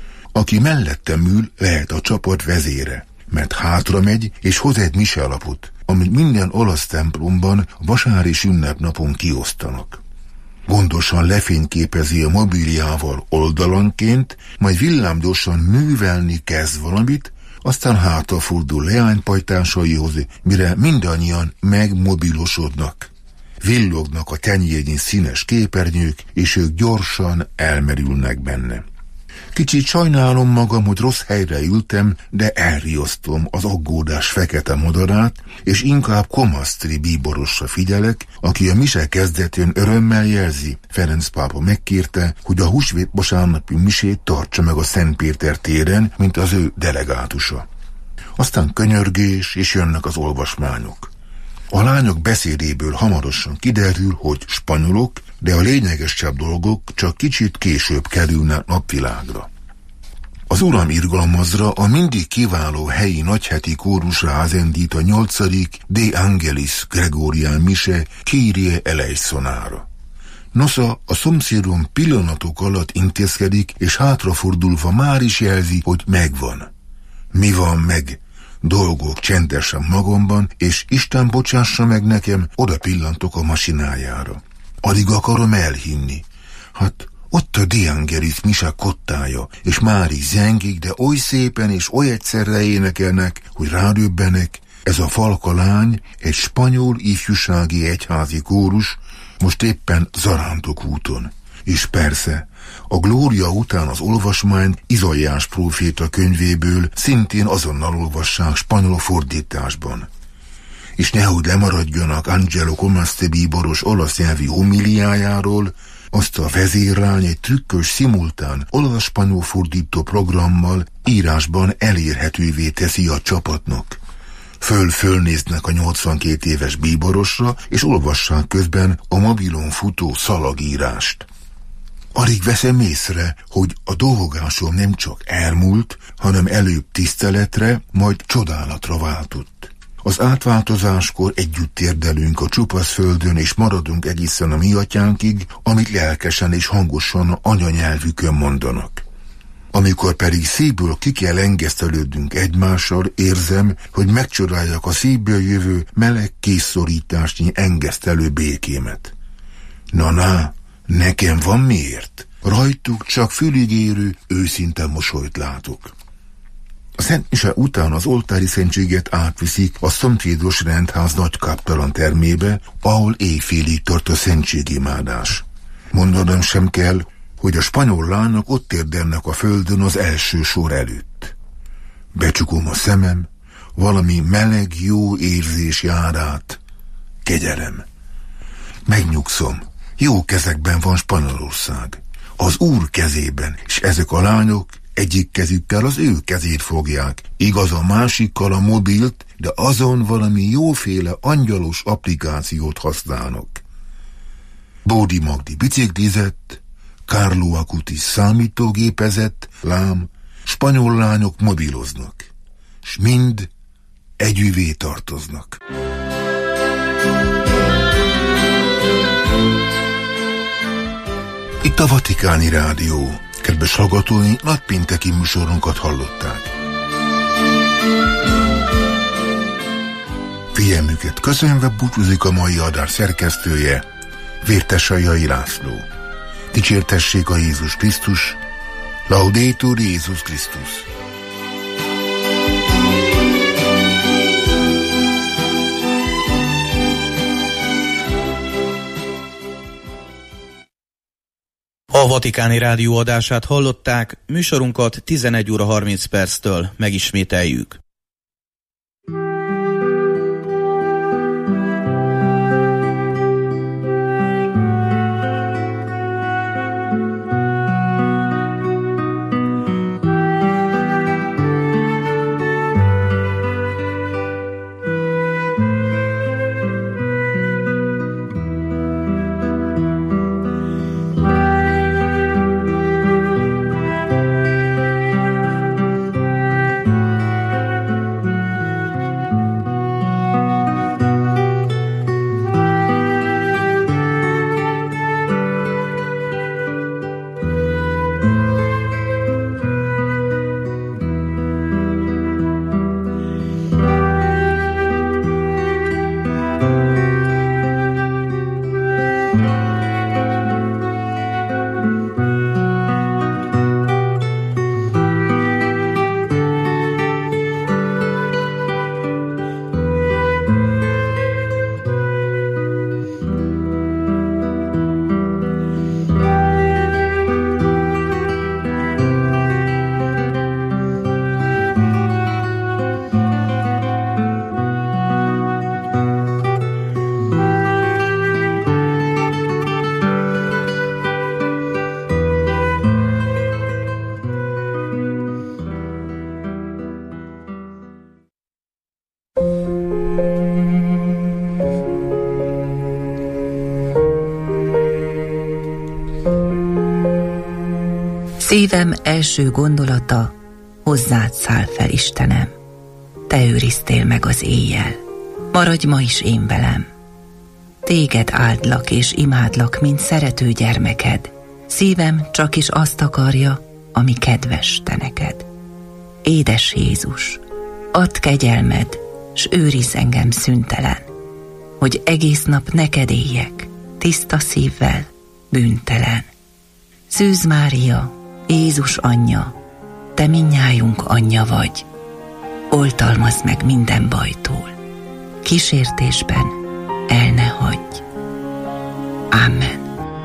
Speaker 7: Aki mellettem ül, lehet a csapat vezére, mert hátra megy és hoz egy miselapot, amit minden olasz templomban vasár és ünnepnapon kiosztanak. Gondosan lefényképezi a mobiliával oldalanként, majd villámgyorsan művelni kezd valamit, aztán hátrafordul leánypajtásaihoz, mire mindannyian megmobilosodnak. Villognak a tenyérnyi színes képernyők, és ők gyorsan elmerülnek benne. Kicsit sajnálom magam, hogy rossz helyre ültem, de elriasztom az aggódás fekete madarát, és inkább Komasztri bíborosra figyelek, aki a mise kezdetén örömmel jelzi. Ferenc pápa megkérte, hogy a húsvét vasárnapi misét tartsa meg a Szent Péter téren, mint az ő delegátusa. Aztán könyörgés, és jönnek az olvasmányok. A lányok beszédéből hamarosan kiderül, hogy spanyolok, de a lényegesebb dolgok csak kicsit később kerülnek napvilágra. Az Uram irgalmazra a mindig kiváló helyi nagyheti kórus rázendít a 8. De Angelis Gregorián mise Kyrie elejszonára. Nosza a szomszédom pillanatok alatt intézkedik, és hátrafordulva már is jelzi, hogy megvan. Mi van meg? Dolgok csendesen magamban, és Isten bocsássa meg nekem, oda pillantok a masinájára. Alig akarom elhinni. Hát ott a De Angelis mise kottája, és már is zengik, de oly szépen és oly egyszerre énekelnek, hogy rádöbbenek, ez a falka lány, egy spanyol ifjúsági egyházi kórus, most éppen zarándok úton. És persze, a Glória után az olvasmányt Izaiás próféta könyvéből szintén azonnal olvassák spanyol fordításban. És nehogy lemaradjanak Angelo Comastri bíboros olasz nyelvi homiliájáról, azt a vezérlány egy trükkös szimultán olasz-spanyol fordító programmal írásban elérhetővé teszi a csapatnak. Fölnéznek a 82 éves bíborosra, és olvassák közben a mobilon futó szalagírást. Alig veszem észre, hogy a dolgogásom nem csak elmúlt, hanem előbb tiszteletre, majd csodálatra váltott. Az átváltozáskor együtt térdelünk a csupasz földön, és maradunk egészen a mi atyánkig, amit lelkesen és hangosan anyanyelvükön mondanak. Amikor pedig szívből ki kell engesztelődnünk egymással, érzem, hogy megcsodáljak a szívből jövő meleg készszorításnyi engesztelő békémet. Na, nekem van miért? Rajtuk csak füligérő, őszinte mosolyt látok. A Szent Mise után az oltári szentséget átviszik a szomszédos rendház nagykáptalan termébe, ahol éjfélig tart a szentségimádás. Mondanom sem kell, hogy a spanyol lányok ott érdelnek a földön az első sor előtt. Becsukom a szemem, valami meleg, jó érzés jár át. Kegyelem. Megnyugszom, jó kezekben van Spanyolország. Az Úr kezében, és ezek a lányok egyik kezükkel az ő kezét fogják, igaz a másikkal a mobilt, de azon valami jóféle angyalos applikációt használnak. Bódi Magdi biciklizett, Carlo Acutis számítógépezett, lám, spanyol lányok mobiloznak, s mind együvé tartoznak. Itt a Vatikáni Rádió. Kedves hallgatói, nagypénteki műsorunkat hallották. Figyelmüket köszönve búcsúzik a mai adás szerkesztője, Vértesajai László. Dicsértessék a Jézus Krisztus, Laudetur Jézus Krisztus.
Speaker 5: A Vatikáni Rádió adását hallották, műsorunkat 11 óra 30 perctől megismételjük.
Speaker 10: Szívem első gondolata, hozzád száll fel, Istenem. Te őriztél meg az éjjel, maradj ma is én velem. Téged áldlak és imádlak, mint szerető gyermeked. Szívem csak is azt akarja, ami kedves te neked. Édes Jézus, add kegyelmed, s őrizz engem szüntelen, hogy egész nap neked éljek, tiszta szívvel, bűntelen. Szűz Mária, Jézus anyja, te mindnyájunk anyja vagy, oltalmazd meg minden bajtól, kísértésben el ne hagyj. Amen.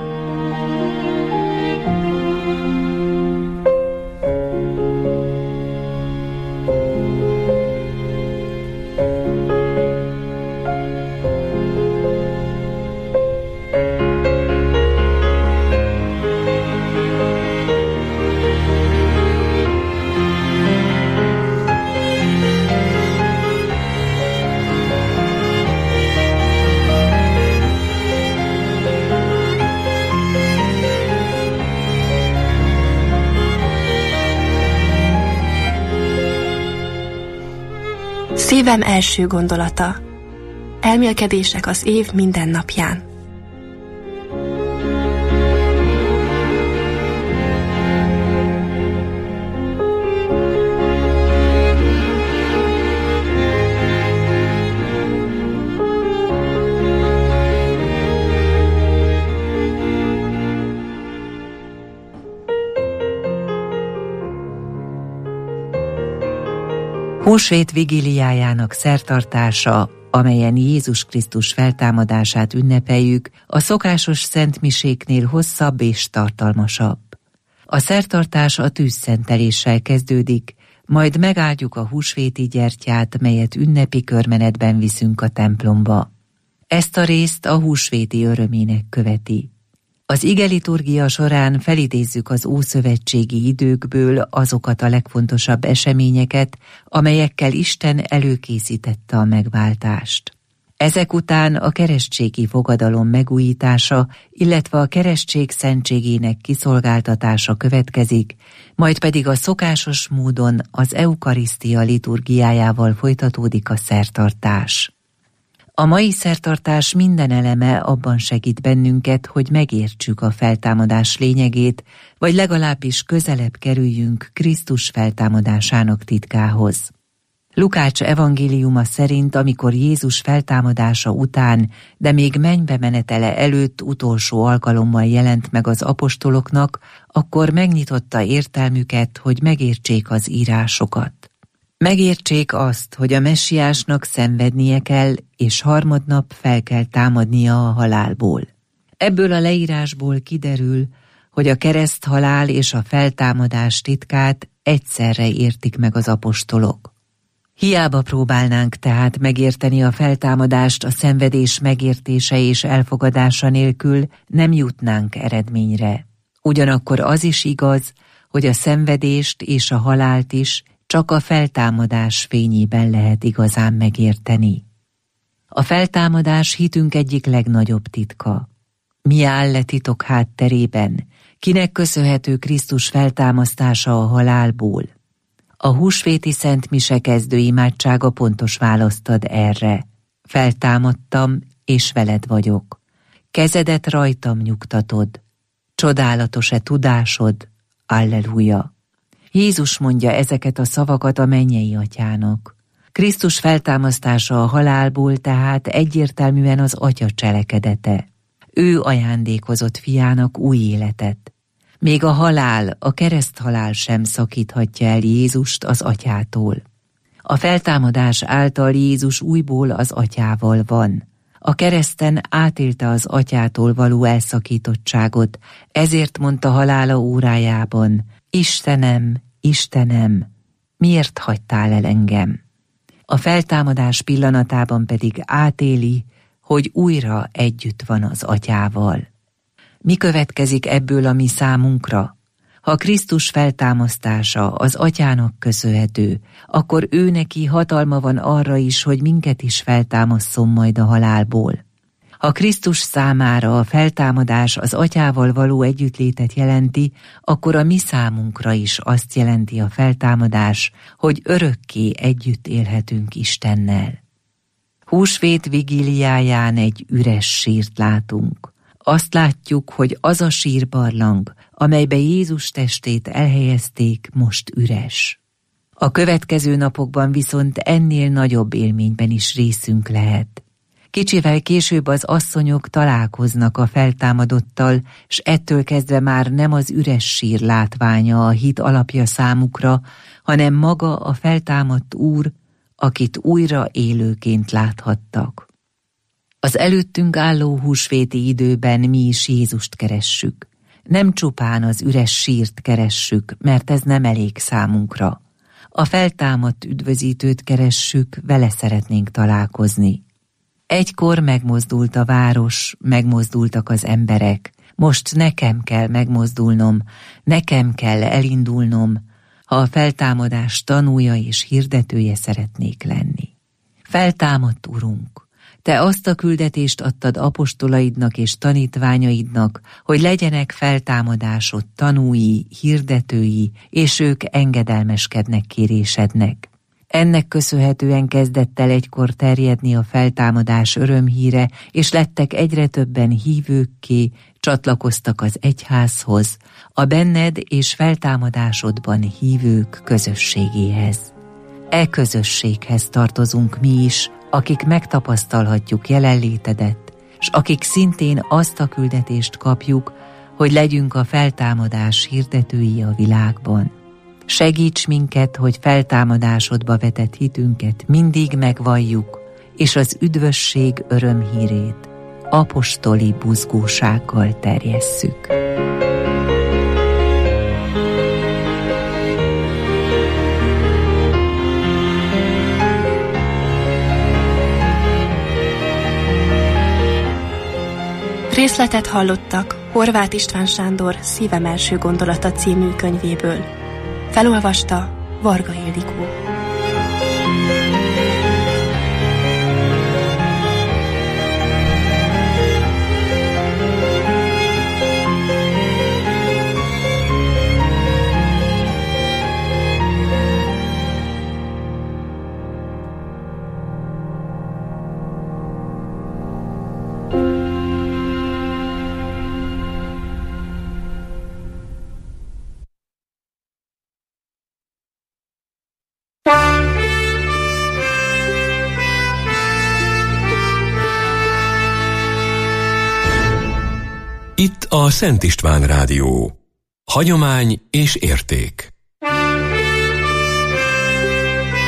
Speaker 11: Szívem első gondolata. Elmélkedések az év minden napján.
Speaker 10: Húsvét vigíliájának szertartása, amelyen Jézus Krisztus feltámadását ünnepeljük, a szokásos szentmiséknél hosszabb és tartalmasabb. A szertartás a tűzszenteléssel kezdődik, majd megáldjuk a húsvéti gyertyát, melyet ünnepi körmenetben viszünk a templomba. Ezt a részt a húsvéti örömének követi. Az igeliturgia során felidézzük az ószövetségi időkből azokat a legfontosabb eseményeket, amelyekkel Isten előkészítette a megváltást. Ezek után a keresztségi fogadalom megújítása, illetve a keresztség szentségének kiszolgáltatása következik, majd pedig a szokásos módon az eukarisztia liturgiájával folytatódik a szertartás. A mai szertartás minden eleme abban segít bennünket, hogy megértsük a feltámadás lényegét, vagy legalábbis közelebb kerüljünk Krisztus feltámadásának titkához. Lukács evangéliuma szerint, amikor Jézus feltámadása után, de még mennybe menetele előtt utolsó alkalommal jelent meg az apostoloknak, akkor megnyitotta értelmüket, hogy megértsék az írásokat. Megértsék azt, hogy a messiásnak szenvednie kell, és harmadnap fel kell támadnia a halálból. Ebből a leírásból kiderül, hogy a kereszthalál és a feltámadás titkát egyszerre értik meg az apostolok. Hiába próbálnánk tehát megérteni a feltámadást a szenvedés megértése és elfogadása nélkül, nem jutnánk eredményre. Ugyanakkor az is igaz, hogy a szenvedést és a halált is csak a feltámadás fényében lehet igazán megérteni. A feltámadás hitünk egyik legnagyobb titka. Mi áll titok hátterében? Kinek köszönhető Krisztus feltámasztása a halálból? A húsvéti szent mise kezdő imádsága pontos választ ad erre. Feltámadtam, és veled vagyok. Kezedet rajtam nyugtatod. Csodálatos-e tudásod? Alleluja! Jézus mondja ezeket a szavakat a mennyei atyának. Krisztus feltámasztása a halálból tehát egyértelműen az atya cselekedete. Ő ajándékozott fiának új életet. Még a halál, a kereszthalál sem szakíthatja el Jézust az atyától. A feltámadás által Jézus újból az atyával van. A kereszten átélte az atyától való elszakítottságot, ezért mondta halála órájában: Istenem, Istenem, miért hagytál el engem? A feltámadás pillanatában pedig átéli, hogy újra együtt van az atyával. Mi következik ebből a mi számunkra? Ha Krisztus feltámasztása az atyának köszönhető, akkor ő neki hatalma van arra is, hogy minket is feltámasszon majd a halálból. Ha Krisztus számára a feltámadás az atyával való együttlétet jelenti, akkor a mi számunkra is azt jelenti a feltámadás, hogy örökké együtt élhetünk Istennel. Húsvét vigíliáján egy üres sírt látunk. Azt látjuk, hogy az a sírbarlang, amelybe Jézus testét elhelyezték, most üres. A következő napokban viszont ennél nagyobb élményben is részünk lehet. Kicsivel később az asszonyok találkoznak a feltámadottal, s ettől kezdve már nem az üres sír látványa a hit alapja számukra, hanem maga a feltámadt Úr, akit újra élőként láthattak. Az előttünk álló húsvéti időben mi is Jézust keressük. Nem csupán az üres sírt keressük, mert ez nem elég számunkra. A feltámadt üdvözítőt keressük, vele szeretnénk találkozni. Egykor megmozdult a város, megmozdultak az emberek. Most nekem kell megmozdulnom, nekem kell elindulnom, ha a feltámadás tanúja és hirdetője szeretnék lenni. Feltámadt Urunk! Te azt a küldetést adtad apostolaidnak és tanítványaidnak, hogy legyenek feltámadásod tanúi, hirdetői, és ők engedelmeskednek kérésednek. Ennek köszönhetően kezdett el egykor terjedni a feltámadás örömhíre, és lettek egyre többen hívőkké, csatlakoztak az egyházhoz, a benned és feltámadásodban hívők közösségéhez. E közösséghez tartozunk mi is, akik megtapasztalhatjuk jelenlétedet, s akik szintén azt a küldetést kapjuk, hogy legyünk a feltámadás hirdetői a világban. Segíts minket, hogy feltámadásodba vetett hitünket mindig megvalljuk, és az üdvösség örömhírét apostoli buzgósággal terjesszük.
Speaker 11: Részletet hallottak Horváth István Sándor Szívem első gondolata című könyvéből. Felolvasta Varga Ildikó.
Speaker 1: Itt a Szent István Rádió. Hagyomány és érték.